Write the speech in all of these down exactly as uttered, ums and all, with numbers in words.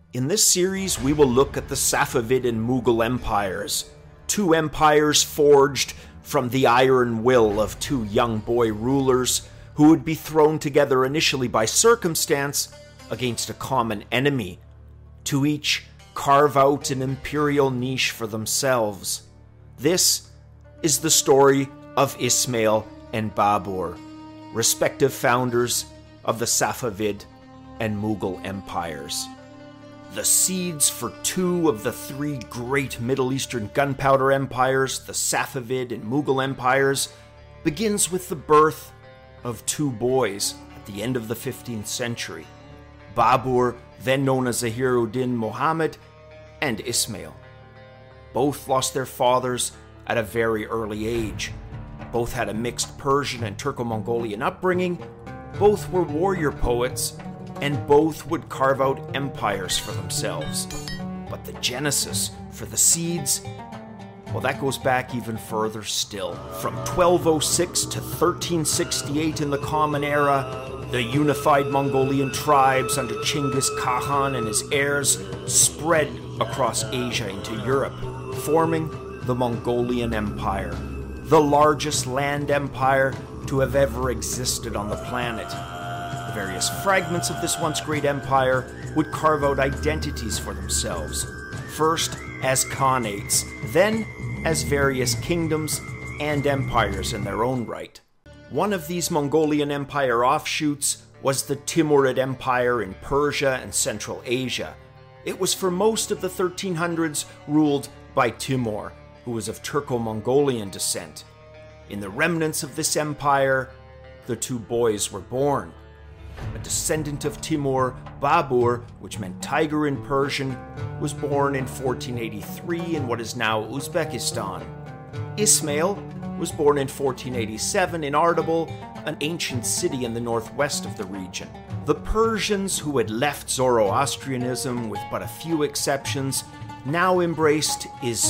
In this series, we will look at the Safavid and Mughal empires, two empires forged from the iron will of two young boy rulers who would be thrown together initially by circumstance against a common enemy, to each carve out an imperial niche for themselves. This is the story of Ismail and Babur, respective founders of the Safavid and Mughal empires. The seeds for two of the three great Middle Eastern gunpowder empires, the Safavid and Mughal empires, begins with the birth of two boys at the end of the fifteenth century. Babur, then known as Zahiruddin Muhammad, and Ismail. Both lost their fathers at a very early age. Both had a mixed Persian and Turco-Mongolian upbringing. Both were warrior poets, and both would carve out empires for themselves. But the genesis for the seeds, well, that goes back even further still. From twelve oh six to thirteen sixty-eight in the Common Era, the unified Mongolian tribes under Chinggis Khan and his heirs spread across Asia into Europe, forming the Mongolian Empire, the largest land empire to have ever existed on the planet. The various fragments of this once great empire would carve out identities for themselves, first as khanates, then as various kingdoms and empires in their own right. One of these Mongolian Empire offshoots was the Timurid Empire in Persia and Central Asia. It was for most of the thirteen hundreds ruled by Timur, who was of Turco-Mongolian descent. In the remnants of this empire, the two boys were born. A descendant of Timur, Babur, which meant tiger in Persian, was born in fourteen eighty-three in what is now Uzbekistan. Ismail was born in fourteen eighty-seven in Ardabil, an ancient city in the northwest of the region. The Persians, who had left Zoroastrianism with but a few exceptions, now embraced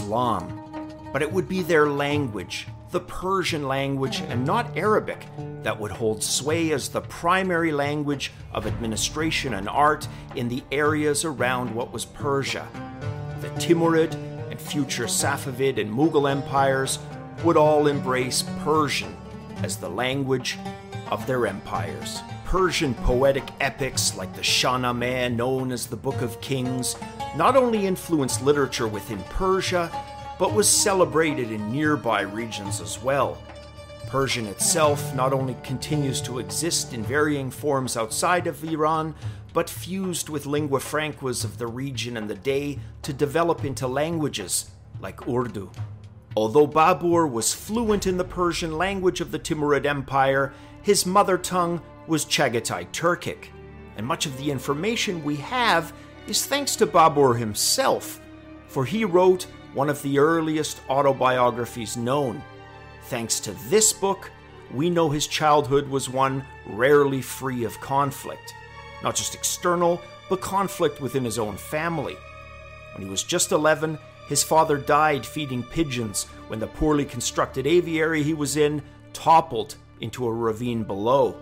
Islam. But it would be their language, the Persian language, and not Arabic, that would hold sway as the primary language of administration and art in the areas around what was Persia. The Timurid and future Safavid and Mughal empires would all embrace Persian as the language of their empires. Persian poetic epics like the Shahnameh, known as the Book of Kings, not only influenced literature within Persia, but was celebrated in nearby regions as well. Persian itself not only continues to exist in varying forms outside of Iran, but fused with lingua francas of the region and the day to develop into languages like Urdu. Although Babur was fluent in the Persian language of the Timurid Empire, his mother tongue was Chagatai Turkic, and much of the information we have is thanks to Babur himself, for he wrote one of the earliest autobiographies known. Thanks to this book, we know his childhood was one rarely free of conflict. Not just external, but conflict within his own family. When he was just eleven, his father died feeding pigeons when the poorly constructed aviary he was in toppled into a ravine below.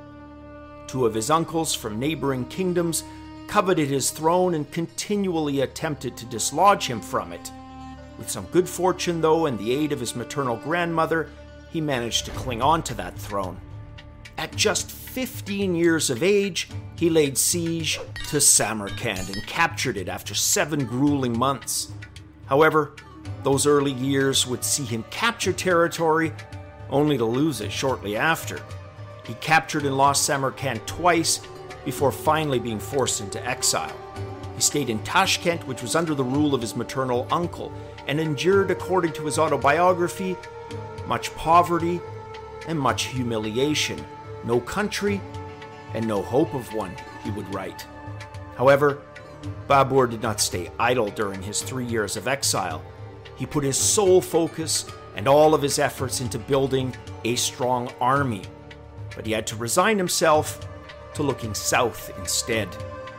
Two of his uncles from neighboring kingdoms coveted his throne and continually attempted to dislodge him from it. With some good fortune, though, and the aid of his maternal grandmother, he managed to cling on to that throne. At just fifteen years of age, he laid siege to Samarkand and captured it after seven grueling months. However, those early years would see him capture territory, only to lose it shortly after. He captured and lost Samarkand twice before finally being forced into exile. He stayed in Tashkent, which was under the rule of his maternal uncle, and endured, according to his autobiography, much poverty and much humiliation. No country and no hope of one, he would write. However, Babur did not stay idle during his three years of exile. He put his sole focus and all of his efforts into building a strong army, but he had to resign himself to looking south instead.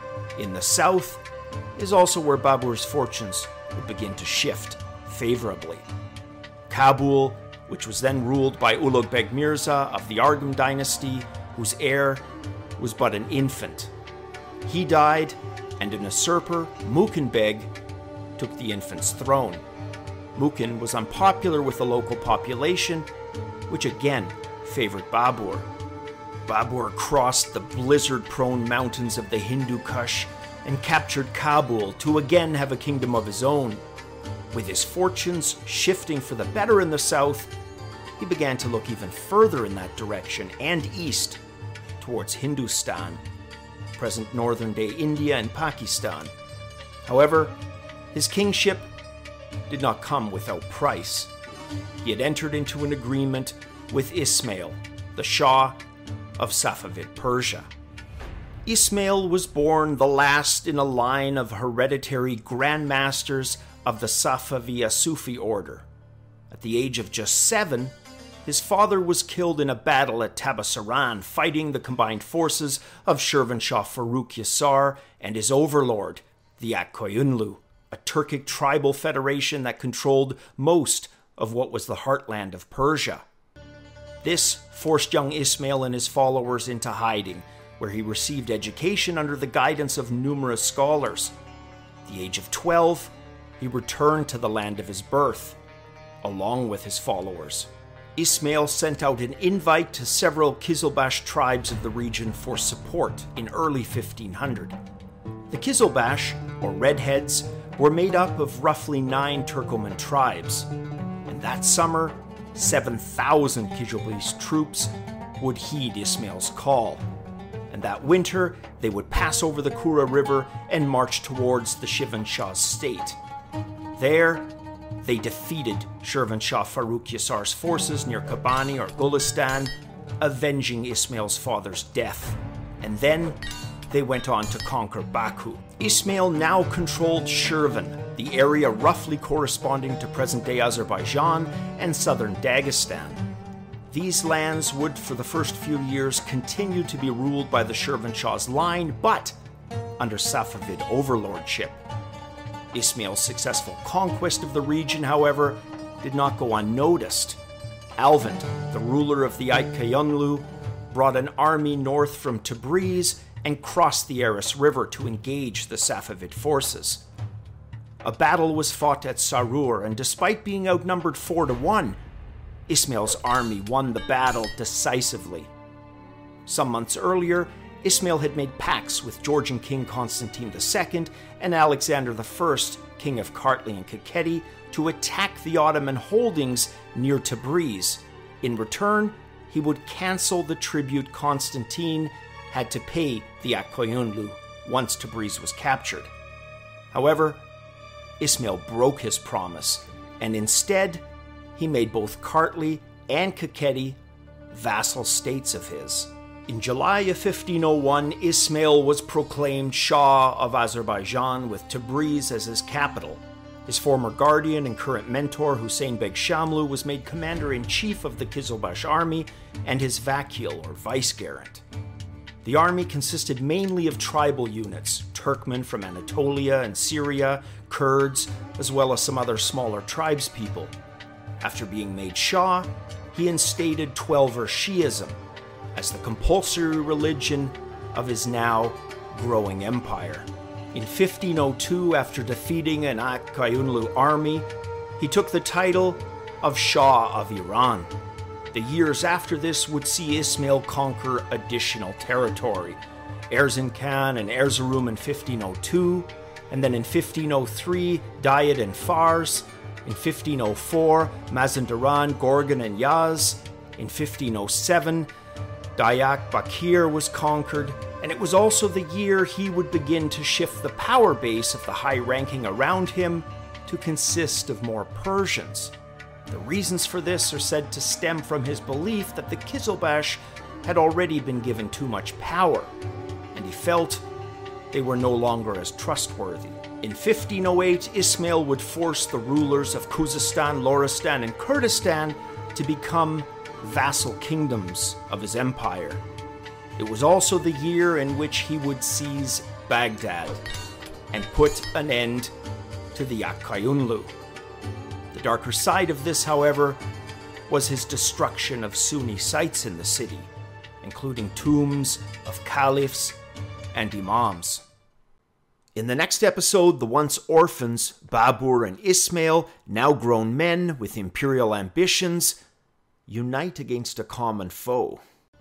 In the south is also where Babur's fortunes would begin to shift favorably. Kabul, which was then ruled by Ulugh Beg Mirza of the Argham dynasty, whose heir was but an infant. He died, and an usurper, Mukin Beg, took the infant's throne. Mukin was unpopular with the local population, which again favored Babur. Babur crossed the blizzard-prone mountains of the Hindu Kush and captured Kabul to again have a kingdom of his own. With his fortunes shifting for the better in the south, he began to look even further in that direction and east, towards Hindustan, present northern-day India and Pakistan. However, his kingship did not come without price. He had entered into an agreement with Ismail, the Shah of Safavid Persia. Ismail was born the last in a line of hereditary Grand Masters of the Safaviya Sufi order. At the age of just seven, his father was killed in a battle at Tabasaran, fighting the combined forces of Shirvanshah Farrukh Yasar and his overlord, the Akkoyunlu, a Turkic tribal federation that controlled most of what was the heartland of Persia. This forced young Ismail and his followers into hiding, where he received education under the guidance of numerous scholars. At the age of twelve, he returned to the land of his birth, along with his followers. Ismail sent out an invite to several Kizilbash tribes of the region for support in early fifteen hundred. The Kizilbash, or Redheads, were made up of roughly nine Turkoman tribes. And that summer, seven thousand Kizilbash troops would heed Ismail's call. And that winter, they would pass over the Kura River and march towards the Shirvanshah's state. There, they defeated Shirvanshah Farrukh Yasar's forces near Kabani or Gulistan, avenging Ismail's father's death. And then they went on to conquer Baku. Ismail now controlled Shirvan, the area roughly corresponding to present-day Azerbaijan and southern Dagestan. These lands would, for the first few years, continue to be ruled by the Shirvanshah's line, but under Safavid overlordship. Ismail's successful conquest of the region, however, did not go unnoticed. Alvand, the ruler of the Akkoyunlu, brought an army north from Tabriz and crossed the Aras River to engage the Safavid forces. A battle was fought at Sarur, and despite being outnumbered four to one, Ismail's army won the battle decisively. Some months earlier, Ismail had made pacts with Georgian King Constantine the Second and Alexander the First, King of Kartli and Kakheti, to attack the Ottoman holdings near Tabriz. In return, he would cancel the tribute Constantine had to pay the Akkoyunlu once Tabriz was captured. However, Ismail broke his promise, and instead, he made both Kartli and Kakheti vassal states of his. In July of fifteen oh one, Ismail was proclaimed Shah of Azerbaijan with Tabriz as his capital. His former guardian and current mentor, Hussein Beg Shamlu, was made commander-in-chief of the Kizilbash army and his vakil, or vice-gerent. The army consisted mainly of tribal units, Turkmen from Anatolia and Syria, Kurds, as well as some other smaller tribespeople. After being made Shah, he instated Twelver Shi'ism as the compulsory religion of his now growing empire. In fifteen oh two, after defeating an Akkoyunlu army, he took the title of Shah of Iran. The years after this would see Ismail conquer additional territory, Erzincan and Erzurum in fifteen oh two, and then in fifteen oh three, Dayet and Fars, in fifteen oh four, Mazandaran, Gorgan, and Yaz, in fifteen oh seven, Dayak Bakir was conquered, and it was also the year he would begin to shift the power base of the high-ranking around him to consist of more Persians. The reasons for this are said to stem from his belief that the Kizilbash had already been given too much power, and he felt they were no longer as trustworthy. In fifteen oh eight, Ismail would force the rulers of Khuzestan, Loristan, and Kurdistan to become vassal kingdoms of his empire. It was also the year in which he would seize Baghdad and put an end to the Akkoyunlu. The darker side of this, however, was his destruction of Sunni sites in the city, including tombs of caliphs and imams. In the next episode, the once orphans, Babur and Ismail, now grown men with imperial ambitions, unite against a common foe.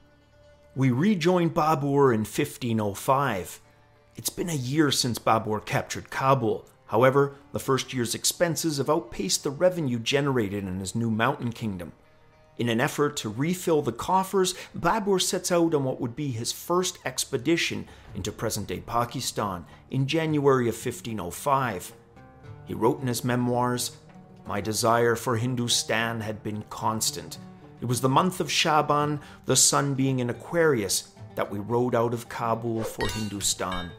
We rejoin Babur in fifteen oh five. It's been a year since Babur captured Kabul. However, the first year's expenses have outpaced the revenue generated in his new mountain kingdom. In an effort to refill the coffers, Babur sets out on what would be his first expedition into present-day Pakistan in January of fifteen oh five. He wrote in his memoirs, "My desire for Hindustan had been constant. It was the month of Shaban, the sun being in Aquarius, that we rode out of Kabul for Hindustan."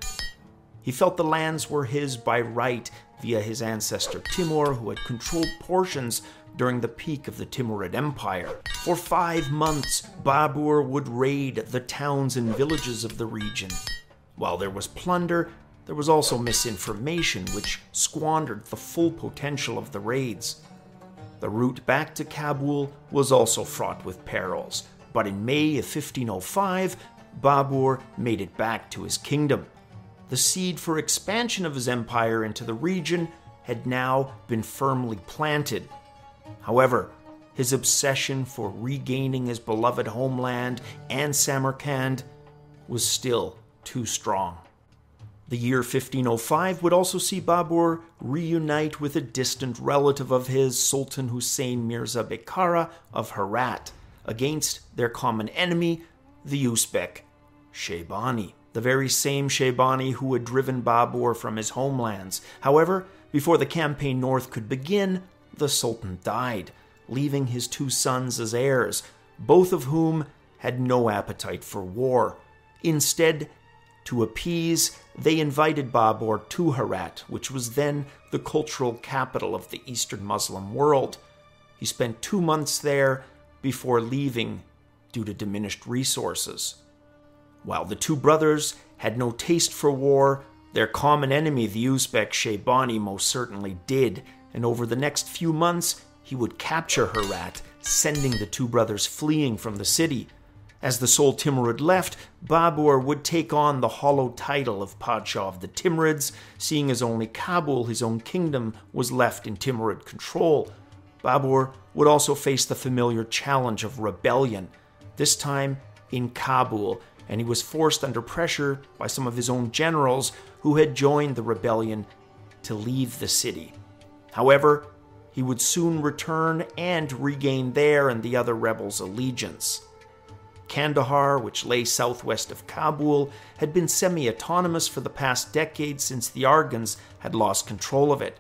He felt the lands were his by right via his ancestor Timur, who had controlled portions during the peak of the Timurid Empire. For five months, Babur would raid the towns and villages of the region. While there was plunder, there was also misinformation, which squandered the full potential of the raids. The route back to Kabul was also fraught with perils, but in May of fifteen oh five, Babur made it back to his kingdom. The seed for expansion of his empire into the region had now been firmly planted. However, his obsession for regaining his beloved homeland and Samarkand was still too strong. The year fifteen oh five would also see Babur reunite with a distant relative of his, Sultan Hussein Mirza Bekara of Herat, against their common enemy, the Uzbek Shaybani, the very same Shaybani who had driven Babur from his homelands. However, before the campaign north could begin, the Sultan died, leaving his two sons as heirs, both of whom had no appetite for war. Instead, to appease, they invited Babur to Herat, which was then the cultural capital of the Eastern Muslim world. He spent two months there before leaving due to diminished resources. While the two brothers had no taste for war, their common enemy, the Uzbek Shaybani, most certainly did, and over the next few months, he would capture Herat, sending the two brothers fleeing from the city. As the sole Timurid left, Babur would take on the hollow title of Padshah of the Timurids, seeing as only Kabul, his own kingdom, was left in Timurid control. Babur would also face the familiar challenge of rebellion, this time in Kabul, and he was forced under pressure by some of his own generals who had joined the rebellion to leave the city. However, he would soon return and regain their and the other rebels' allegiance. Kandahar, which lay southwest of Kabul, had been semi-autonomous for the past decade since the Arghans had lost control of it.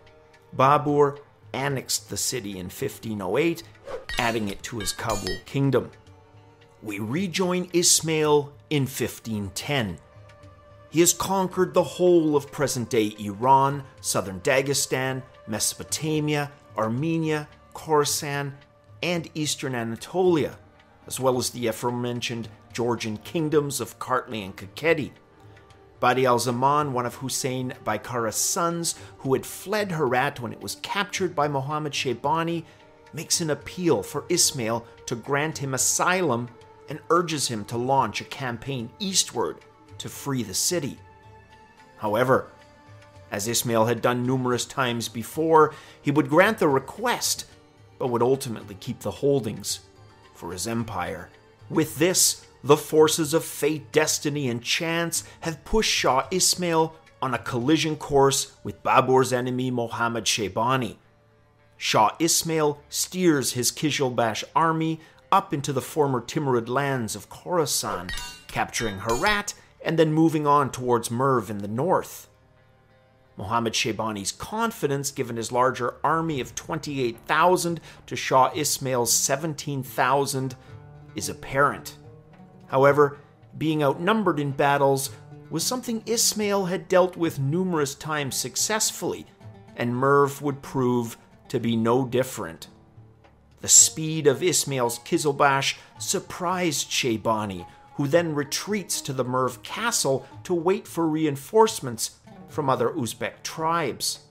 Babur annexed the city in fifteen oh eight, adding it to his Kabul kingdom. We rejoin Ismail in fifteen ten. He has conquered the whole of present-day Iran, southern Dagestan, Mesopotamia, Armenia, Khorasan, and eastern Anatolia, as well as the aforementioned Georgian kingdoms of Kartli and Kakheti. Badi al-Zaman, one of Hussein Baikara's sons, who had fled Herat when it was captured by Muhammad Shaybani, makes an appeal for Ismail to grant him asylum and urges him to launch a campaign eastward to free the city. However, as Ismail had done numerous times before, he would grant the request, but would ultimately keep the holdings for his empire. With this, the forces of fate, destiny, and chance have pushed Shah Ismail on a collision course with Babur's enemy Muhammad Shaybani. Shah Ismail steers his Qizilbash army up into the former Timurid lands of Khorasan, capturing Herat and then moving on towards Merv in the north. Muhammad Shaybani's confidence, given his larger army of twenty-eight thousand to Shah Ismail's seventeen thousand, is apparent. However, being outnumbered in battles was something Ismail had dealt with numerous times successfully, and Merv would prove to be no different. The speed of Ismail's Qizilbash surprised Shaybani, who then retreats to the Merv castle to wait for reinforcements from other Uzbek tribes.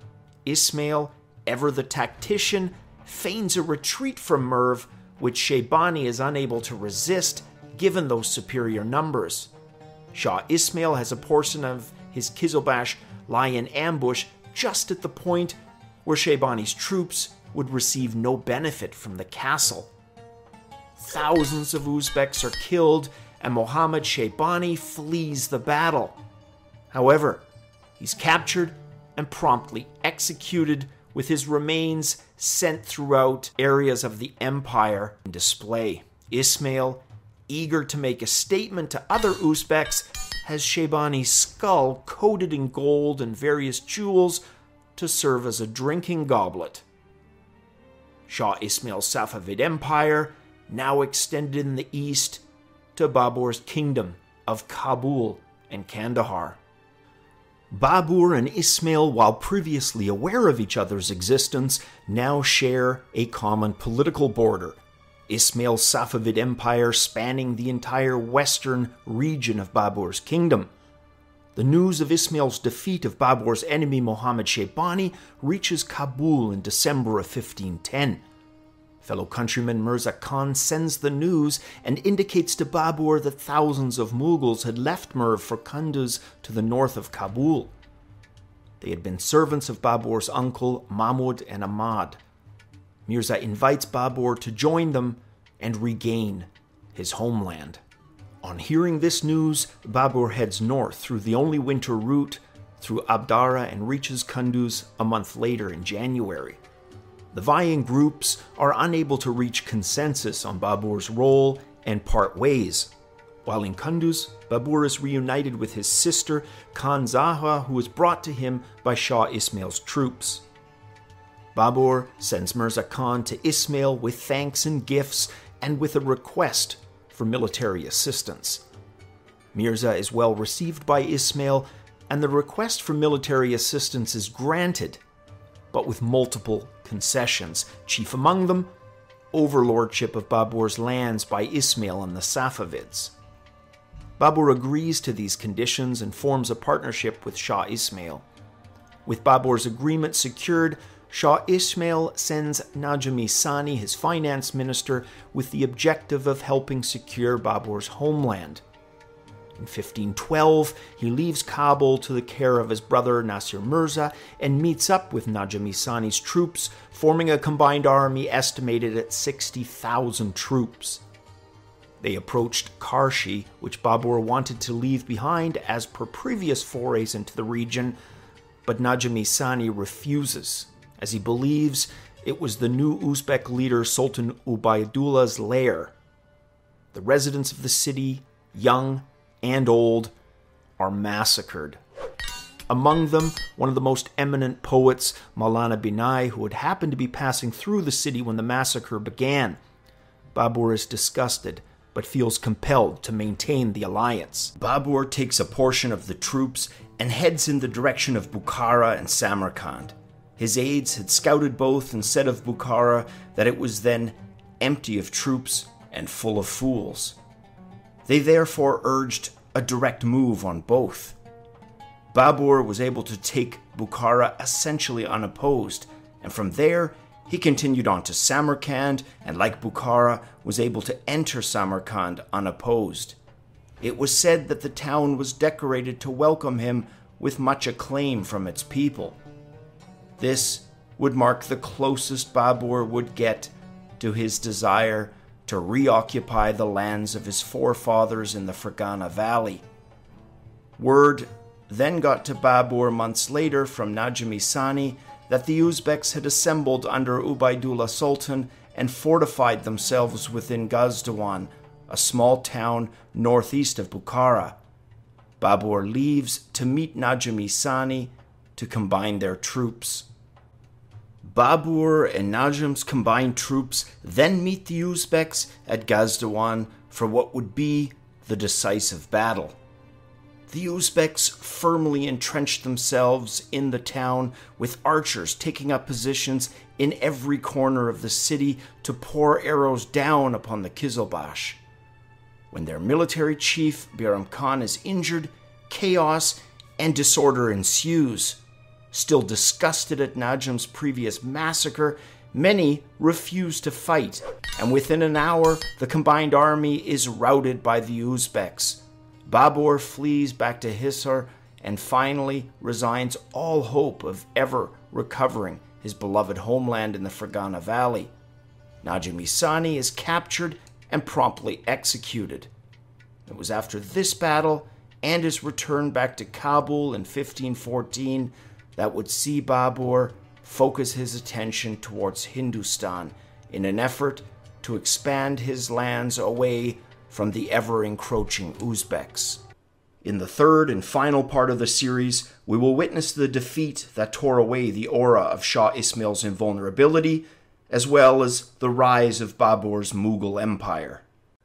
Ismail, ever the tactician, feigns a retreat from Merv, which Shaybani is unable to resist given those superior numbers. Shah Ismail has a portion of his Qizilbash lie in ambush just at the point where Shaybani's troops would receive no benefit from the castle. Thousands of Uzbeks are killed, and Mohammad Shaybani flees the battle. However, he's captured and promptly executed, with his remains sent throughout areas of the empire in display. Ismail, eager to make a statement to other Uzbeks, has Shaybani's skull coated in gold and various jewels to serve as a drinking goblet. Shah Ismail's Safavid Empire now extended in the east to Babur's kingdom of Kabul and Kandahar. Babur and Ismail, while previously aware of each other's existence, now share a common political border. Ismail's Safavid Empire spanning the entire western region of Babur's kingdom. The news of Ismail's defeat of Babur's enemy Mohammad Shaybani reaches Kabul in December of fifteen ten. Fellow countryman Mirza Khan sends the news and indicates to Babur that thousands of Mughals had left Merv for Kunduz to the north of Kabul. They had been servants of Babur's uncle Mahmud and Ahmad. Mirza invites Babur to join them and regain his homeland. On hearing this news, Babur heads north through the only winter route through Abdara and reaches Kunduz a month later in January. The vying groups are unable to reach consensus on Babur's role and part ways. While in Kunduz, Babur is reunited with his sister Khan Zahra, who was brought to him by Shah Ismail's troops. Babur sends Mirza Khan to Ismail with thanks and gifts and with a request for military assistance. Mirza is well received by Ismail, and the request for military assistance is granted, but with multiple concessions, chief among them, overlordship of Babur's lands by Ismail and the Safavids. Babur agrees to these conditions and forms a partnership with Shah Ismail. With Babur's agreement secured, Shah Ismail sends Najmi Sani, his finance minister, with the objective of helping secure Babur's homeland. In fifteen twelve, he leaves Kabul to the care of his brother Nasir Mirza and meets up with Najmi Sani's troops, forming a combined army estimated at sixty thousand troops. They approached Karshi, which Babur wanted to leave behind as per previous forays into the region, but Najmi Sani refuses, as he believes it was the new Uzbek leader Sultan Ubaidullah's lair. The residents of the city, young and old, are massacred. Among them, one of the most eminent poets, Maulana Binai, who had happened to be passing through the city when the massacre began. Babur is disgusted, but feels compelled to maintain the alliance. Babur takes a portion of the troops and heads in the direction of Bukhara and Samarkand. His aides had scouted both and said of Bukhara that it was then empty of troops and full of fools. They therefore urged a direct move on both. Babur was able to take Bukhara essentially unopposed, and from there he continued on to Samarkand, and like Bukhara, was able to enter Samarkand unopposed. It was said that the town was decorated to welcome him with much acclaim from its people. This would mark the closest Babur would get to his desire to reoccupy the lands of his forefathers in the Fergana Valley. Word then got to Babur months later from Najmi Sani that the Uzbeks had assembled under Ubaidullah Sultan and fortified themselves within Gazdawan, a small town northeast of Bukhara. Babur leaves to meet Najmi Sani to combine their troops. Babur and Najm's combined troops then meet the Uzbeks at Gazdawan for what would be the decisive battle. The Uzbeks firmly entrenched themselves in the town, with archers taking up positions in every corner of the city to pour arrows down upon the Kizilbash. When their military chief, Biram Khan, is injured, chaos and disorder ensues. Still disgusted at Najm's previous massacre, many refuse to fight, and within an hour, the combined army is routed by the Uzbeks. Babur flees back to Hisar, and finally resigns all hope of ever recovering his beloved homeland in the Fergana Valley. Najim Isani is captured and promptly executed. It was after this battle and his return back to Kabul in fifteen fourteen that would see Babur focus his attention towards Hindustan in an effort to expand his lands away from the ever-encroaching Uzbeks. In the third and final part of the series, we will witness the defeat that tore away the aura of Shah Ismail's invulnerability, as well as the rise of Babur's Mughal Empire.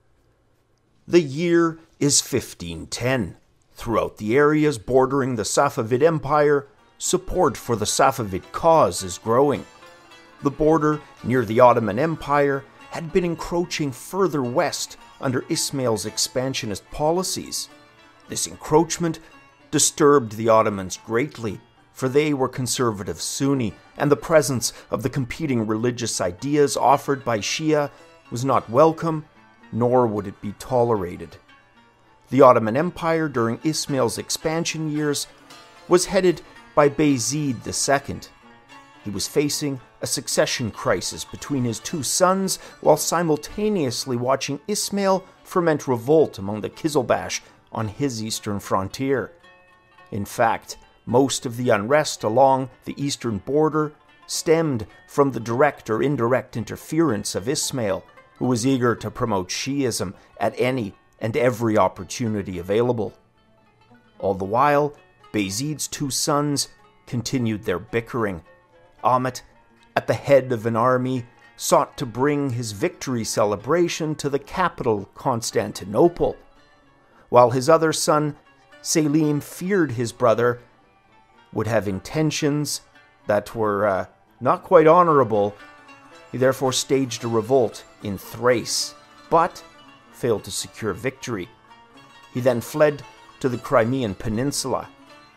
The year is fifteen ten. Throughout the areas bordering the Safavid Empire, support for the Safavid cause is growing. The border near the Ottoman Empire had been encroaching further west under Ismail's expansionist policies. This encroachment disturbed the Ottomans greatly, for they were conservative Sunni, and the presence of the competing religious ideas offered by Shia was not welcome, nor would it be tolerated. The Ottoman Empire during Ismail's expansion years was headed by Bayezid the Second. He was facing a succession crisis between his two sons while simultaneously watching Ismail ferment revolt among the Kizilbash on his eastern frontier. In fact, most of the unrest along the eastern border stemmed from the direct or indirect interference of Ismail, who was eager to promote Shi'ism at any and every opportunity available. All the while, Bayezid's two sons continued their bickering. Ahmet, at the head of an army, sought to bring his victory celebration to the capital, Constantinople, while his other son, Selim, feared his brother would have intentions that were uh, not quite honorable. He therefore staged a revolt in Thrace, but failed to secure victory. He then fled to the Crimean Peninsula.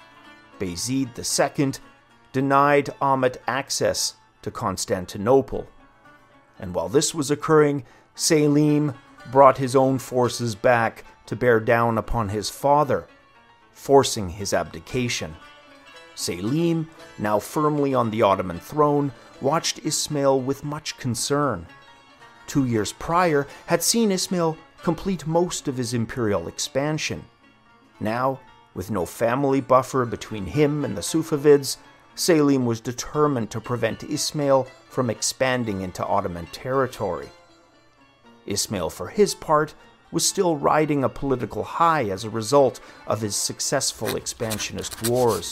Bayezid the Second denied Ahmet access to Constantinople. And while this was occurring, Selim brought his own forces back to bear down upon his father, forcing his abdication. Selim, now firmly on the Ottoman throne, watched Ismail with much concern. Two years prior had seen Ismail complete most of his imperial expansion. Now, with no family buffer between him and the Safavids, Selim was determined to prevent Ismail from expanding into Ottoman territory. Ismail, for his part, was still riding a political high as a result of his successful expansionist wars.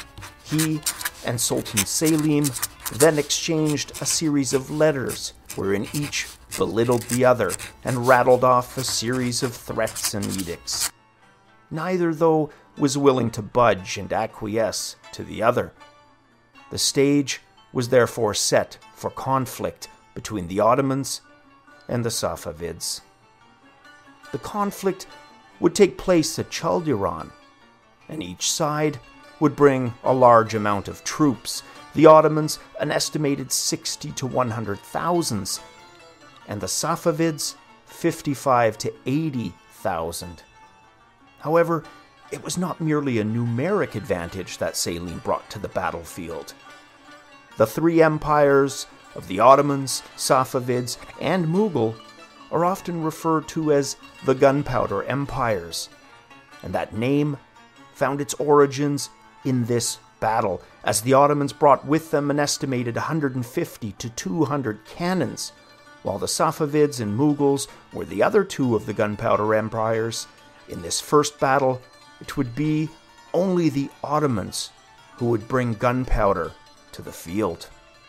He and Sultan Selim then exchanged a series of letters wherein each belittled the other and rattled off a series of threats and edicts. Neither, though, was willing to budge and acquiesce to the other. The stage was therefore set for conflict between the Ottomans and the Safavids. The conflict would take place at Chaldiran, and each side would bring a large amount of troops, the Ottomans an estimated sixty to one hundred thousand, and the Safavids fifty-five to eighty thousand. However, it was not merely a numeric advantage that Selim brought to the battlefield. The three empires of the Ottomans, Safavids, and Mughal are often referred to as the Gunpowder Empires, and that name found its origins in this battle, as the Ottomans brought with them an estimated one hundred fifty to two hundred cannons, while the Safavids and Mughals were the other two of the Gunpowder Empires. In this first battle, it would be only the Ottomans who would bring gunpowder to the field.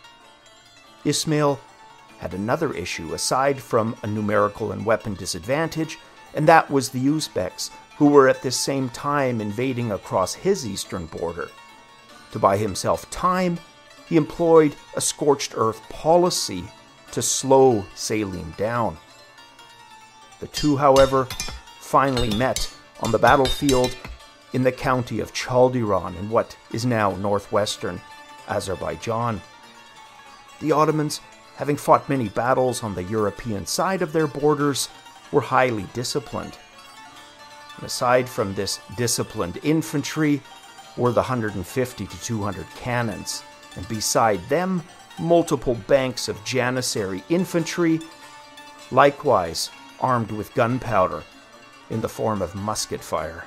Ismail had another issue aside from a numerical and weapon disadvantage, and that was the Uzbeks, who were at this same time invading across his eastern border. To buy himself time, he employed a scorched earth policy to slow Selim down. The two, however, finally met on the battlefield in the county of Chaldiran in what is now northwestern Azerbaijan. The Ottomans, having fought many battles on the European side of their borders, were highly disciplined. And aside from this disciplined infantry, were the one hundred fifty to two hundred cannons, and beside them, multiple banks of Janissary infantry, likewise armed with gunpowder in the form of musket fire.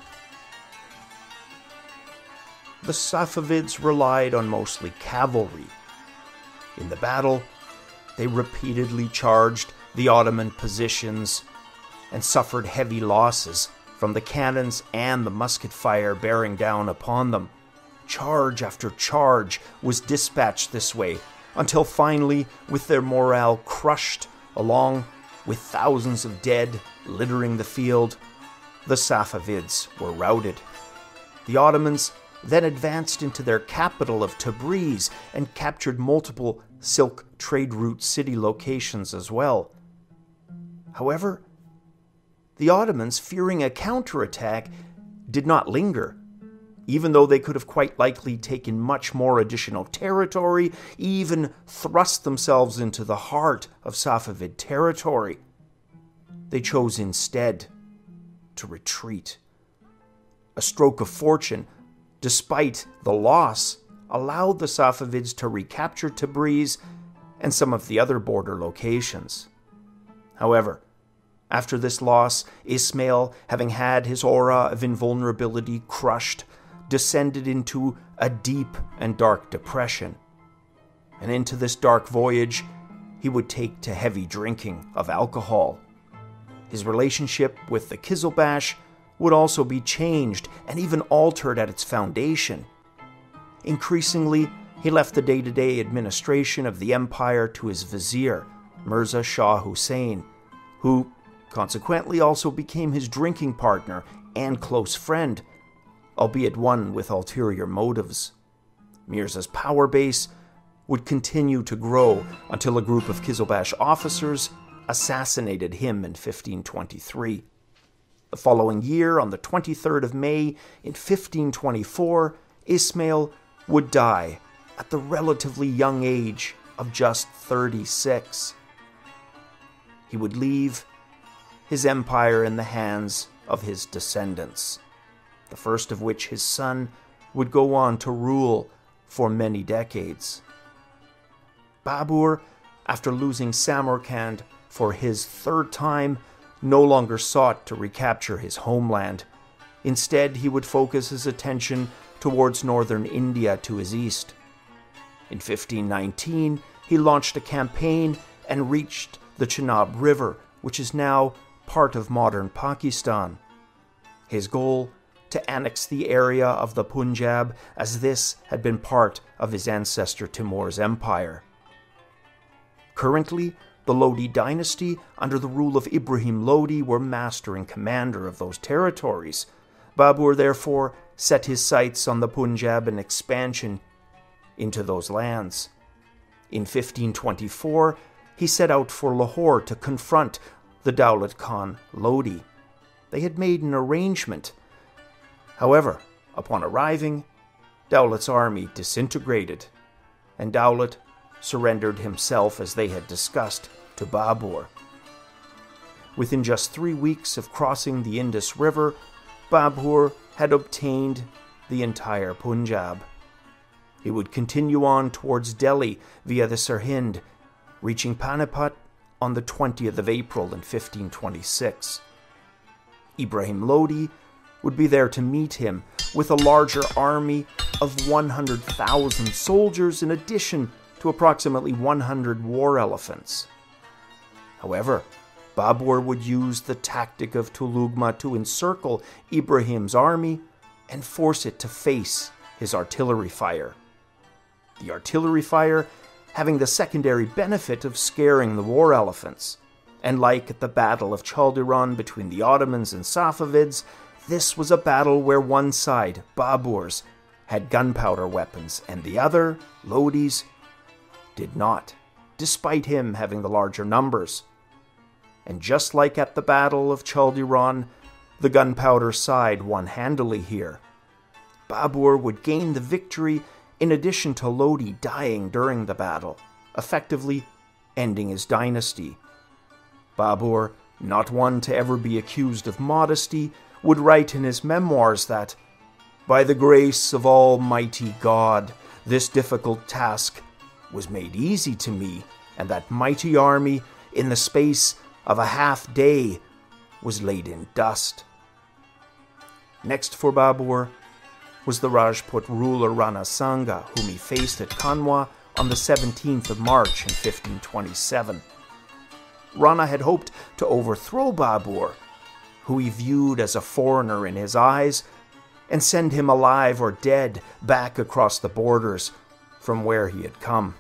The Safavids relied on mostly cavalry. In the battle, they repeatedly charged the Ottoman positions and suffered heavy losses from the cannons and the musket fire bearing down upon them. Charge after charge was dispatched this way, until finally, with their morale crushed, along with thousands of dead littering the field, the Safavids were routed. The Ottomans then advanced into their capital of Tabriz and captured multiple silk trade route city locations as well. However, the Ottomans, fearing a counterattack, did not linger. Even though they could have quite likely taken much more additional territory, even thrust themselves into the heart of Safavid territory, they chose instead to retreat. A stroke of fortune, despite the loss, allowed the Safavids to recapture Tabriz and some of the other border locations. However, after this loss, Ismail, having had his aura of invulnerability crushed, descended into a deep and dark depression. And into this dark voyage, he would take to heavy drinking of alcohol. His relationship with the Kizilbash would also be changed and even altered at its foundation. Increasingly, he left the day-to-day administration of the empire to his vizier, Mirza Shah Hussain, who consequently also became his drinking partner and close friend, albeit one with ulterior motives. Mirza's power base would continue to grow until a group of Kizilbash officers assassinated him in fifteen twenty-three. The following year, on the twenty-third of May in fifteen twenty-four, Ismail would die at the relatively young age of just thirty-six. He would leave his empire in the hands of his descendants, the first of which, his son, would go on to rule for many decades. Babur, after losing Samarkand for his third time, no longer sought to recapture his homeland. Instead, he would focus his attention towards northern India to his east. In fifteen nineteen, he launched a campaign and reached the Chenab River, which is now part of modern Pakistan. His goal, to annex the area of the Punjab, as this had been part of his ancestor Timur's empire. Currently, the Lodi dynasty, under the rule of Ibrahim Lodi, were master and commander of those territories. Babur therefore set his sights on the Punjab and expansion into those lands. In fifteen twenty-four, he set out for Lahore to confront the Daulat Khan Lodi. They had made an arrangement. However, upon arriving, Daulat's army disintegrated, and Daulat surrendered himself, as they had discussed, to Babur. Within just three weeks of crossing the Indus River, Babur had obtained the entire Punjab. He would continue on towards Delhi via the Sirhind, reaching Panipat on the twentieth of April in fifteen twenty-six. Ibrahim Lodi would be there to meet him with a larger army of one hundred thousand soldiers in addition to approximately one hundred war elephants. However, Babur would use the tactic of Tulugma to encircle Ibrahim's army and force it to face his artillery fire. The artillery fire having the secondary benefit of scaring the war elephants. And like at the Battle of Chaldiran between the Ottomans and Safavids, this was a battle where one side, Babur's, had gunpowder weapons, and the other, Lodi's, did not, despite him having the larger numbers. And just like at the Battle of Chaldiran, the gunpowder side won handily here. Babur would gain the victory in addition to Lodi dying during the battle, effectively ending his dynasty. Babur, not one to ever be accused of modesty, would write in his memoirs that, By the grace of Almighty God, this difficult task was made easy to me, and that mighty army, in the space of a half day, was laid in dust. Next for Babur was the Rajput ruler Rana Sanga, whom he faced at Kanwa on the seventeenth of March in fifteen twenty-seven. Rana had hoped to overthrow Babur, who he viewed as a foreigner in his eyes, and send him alive or dead back across the borders from where he had come.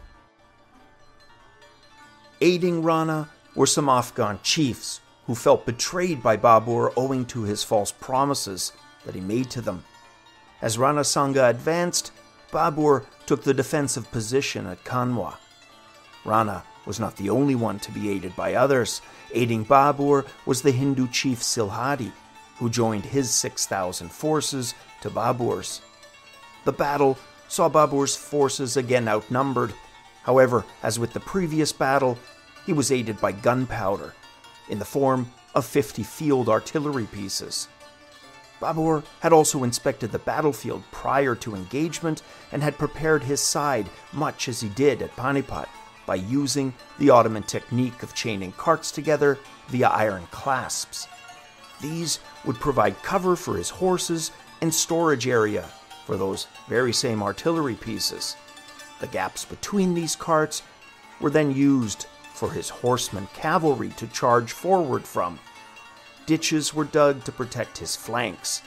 Aiding Rana were some Afghan chiefs who felt betrayed by Babur owing to his false promises that he made to them. As Rana Sanga advanced, Babur took the defensive position at Kanwa. Rana was not the only one to be aided by others. Aiding Babur was the Hindu chief Silhadi, who joined his six thousand forces to Babur's. The battle saw Babur's forces again outnumbered. However, as with the previous battle, he was aided by gunpowder, in the form of fifty field artillery pieces. Babur had also inspected the battlefield prior to engagement and had prepared his side much as he did at Panipat by using the Ottoman technique of chaining carts together via iron clasps. These would provide cover for his horses and storage area for those very same artillery pieces. The gaps between these carts were then used for his horsemen cavalry to charge forward from. Ditches were dug to protect his flanks.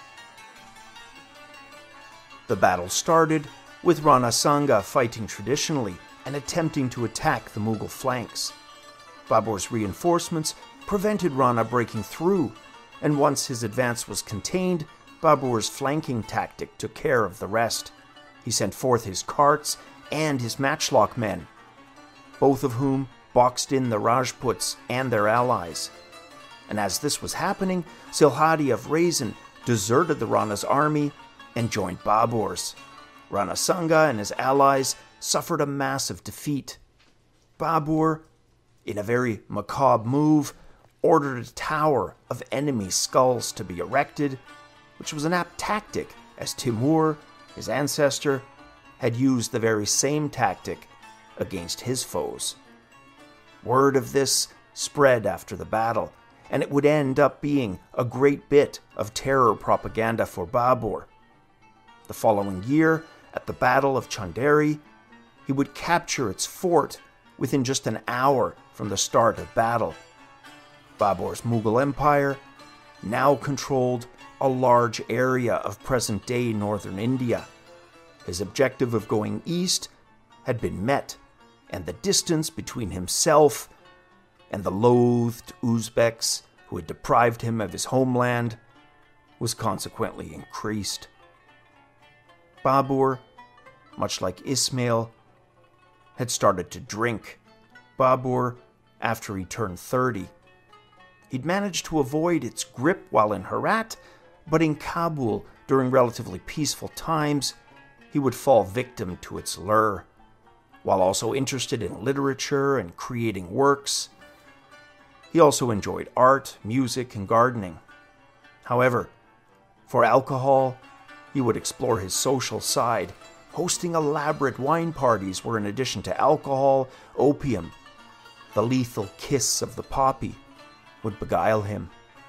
The battle started with Rana Sanga fighting traditionally and attempting to attack the Mughal flanks. Babur's reinforcements prevented Rana breaking through, and once his advance was contained, Babur's flanking tactic took care of the rest. He sent forth his carts and his matchlock men, both of whom boxed in the Rajputs and their allies. And as this was happening, Silhadi of Raisin deserted the Rana's army and joined Babur's. Rana Sanga and his allies suffered a massive defeat. Babur, in a very macabre move, ordered a tower of enemy skulls to be erected, which was an apt tactic, as Timur, his ancestor, had used the very same tactic against his foes. Word of this spread after the battle, and it would end up being a great bit of terror propaganda for Babur. The following year, at the Battle of Chanderi, he would capture its fort within just an hour from the start of battle. Babur's Mughal Empire now controlled a large area of present-day northern India. His objective of going east had been met, and the distance between himself and the loathed Uzbeks who had deprived him of his homeland was consequently increased. Babur, much like Ismail, had started to drink. Babur, after he turned thirty, he'd managed to avoid its grip while in Herat, but in Kabul, during relatively peaceful times, he would fall victim to its lure. While also interested in literature and creating works, he also enjoyed art, music, and gardening. However, for alcohol, he would explore his social side, hosting elaborate wine parties where, in addition to alcohol, opium, the lethal kiss of the poppy, would beguile him.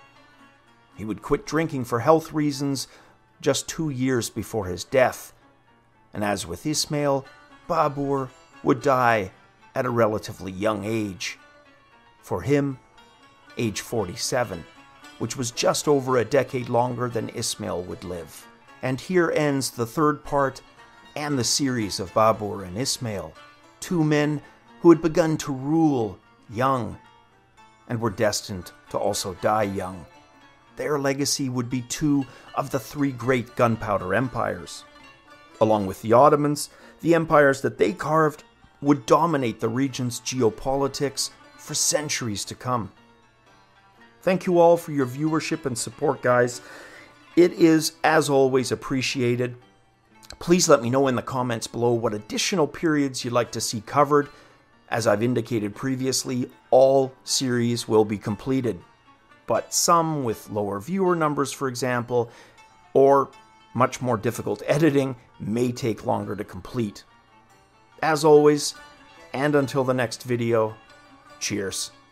He would quit drinking for health reasons just two years before his death, and as with Ismail, Babur would die at a relatively young age. For him, age forty-seven, which was just over a decade longer than Ismail would live. And here ends the third part and the series of Babur and Ismail, two men who had begun to rule young and were destined to also die young. Their legacy would be two of the three great gunpowder empires. Along with the Ottomans, the empires that they carved would dominate the region's geopolitics for centuries to come. Thank you all for your viewership and support, guys. It is, as always, appreciated. Please let me know in the comments below what additional periods you'd like to see covered. As I've indicated previously, all series will be completed, but some with lower viewer numbers, for example, or much more difficult editing, may take longer to complete. As always, and until the next video, cheers.